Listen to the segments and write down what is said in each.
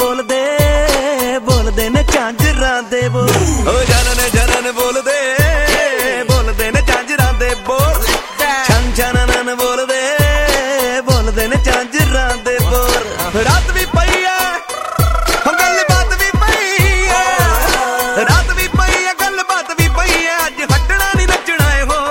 बोलदे बोलदे ने झांजरां दे बोल ओ जनन बोलदे बोलदे ने झांजरां दे बोल छन छनन बोलदे बोलदे ने झांजरां दे बोल रात भी पई है गल बात भी पई है रात भी पई है गल बात भी पई है अज हटना नहीं नचना है हो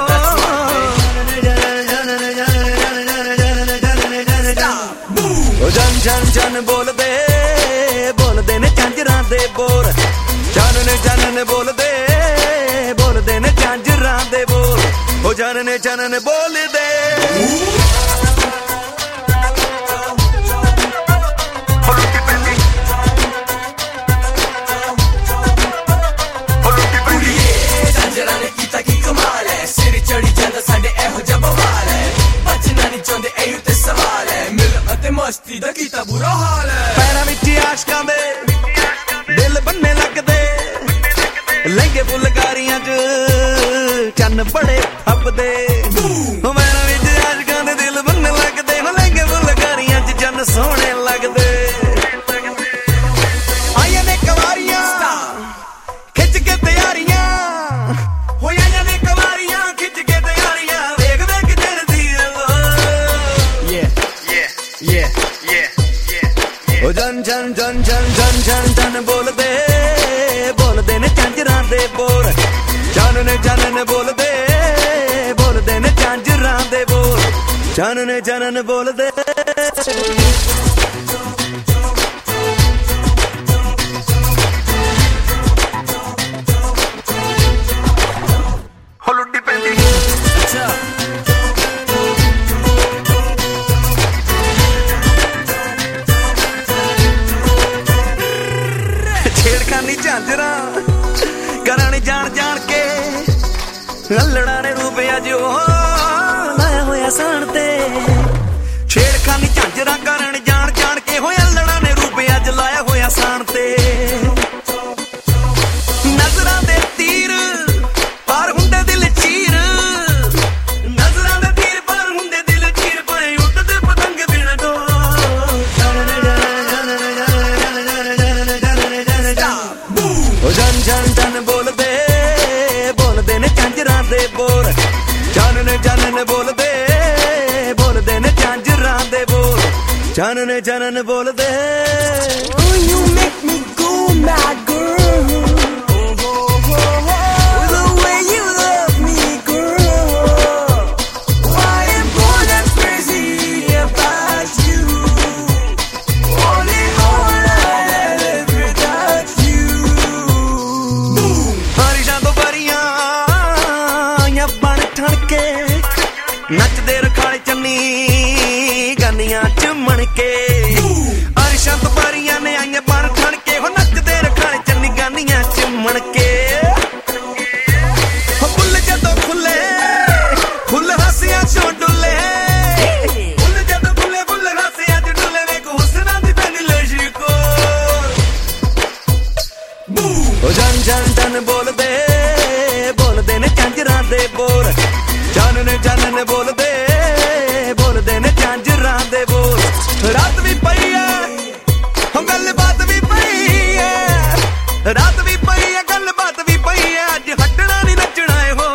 जन जन बोलदे बोलदे ने झांजरां दे बोल जनन बोलदे बोलदे ने झांजरां दे बोल ओ जनन बोलदे मस्ती दा कीता बुरा हाल है पैरां विच आशकां दे दिल बन्ने लगदे लहंगे फुलकारियां च चन्न बड़े फपदे पैरां विच आशकां दे दिल बन्ने लगदे लहंगे फुलकारियां च चन्न सोहणे लगदे आईयां ने कवारियां खिच के तैयारियां हो आईयां ने कवारियां खिच के तैयारियां वेख वेख चढ़दी ओ जन बोलदे बोलदे ने झांजरां दे बोल जनन बोलदे बोलदे ने झांजरां दे बोल जनन बोलदे हो लुट्टी पैंदी अच्छा छेड़खानी झांजरां करानी जान जान के अल्लड़ा ने रूपया जो लाया होया सान ते छेड़खानी झांजरां करानी जान जान के हो अल्लड़ा ने रूपया ज लाया होया सान ते नजरां दे तीर पार हुंदे दिल चीर नजरां दे तीर पार हुंदे दिल चीर पर उड़दे पतंग बिन दो जन बोलदे बोलदे ने झांजरां दे बोल जनन बोलदे बोलदे ने झांजरां दे बोल जनन बोलदे Oh, you make me go mad, girl. The way you love me, girl. I am going crazy about you. Only all I live without you. बारिशां तो बारियां आईयां बन ठण के नचदे रखाले चन्नी गानियां चुमण के बारिशां तो बारियां ने आईयां बन ठण के हो नचदे रखाले चन्नी गानियां चुमण के हो फुੱਲ ਜਦੋਂ खुले फुੱਲ हासियां चों डुले फुੱਲ ਜਦੋਂ खुले फुੱल हासियां चों डुले वेख हुस्नां दी तंग लश्को ओ जन बोलदे बोलदे ने झांजरां दे बोल जनन बोलदे बोलदे ने झांजरां दे बोल रात भी पई है गल बात भी पई है रात भी पई है गल बात भी पई है अज हटना नहीं नचना है हो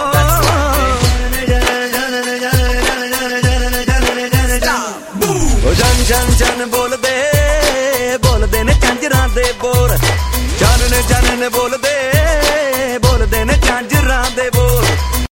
ओ जन बोलदे बोलदे ने झांजरां दे बोल जनन बोल